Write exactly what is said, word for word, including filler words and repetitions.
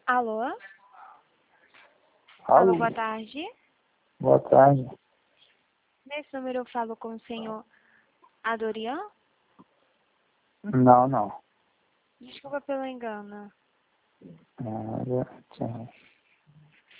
Alô? Alô, Alô, boa tarde. boa tarde. Nesse número eu falo com o senhor Adorian? Não, não. Desculpa pelo engano. Nada, tchau.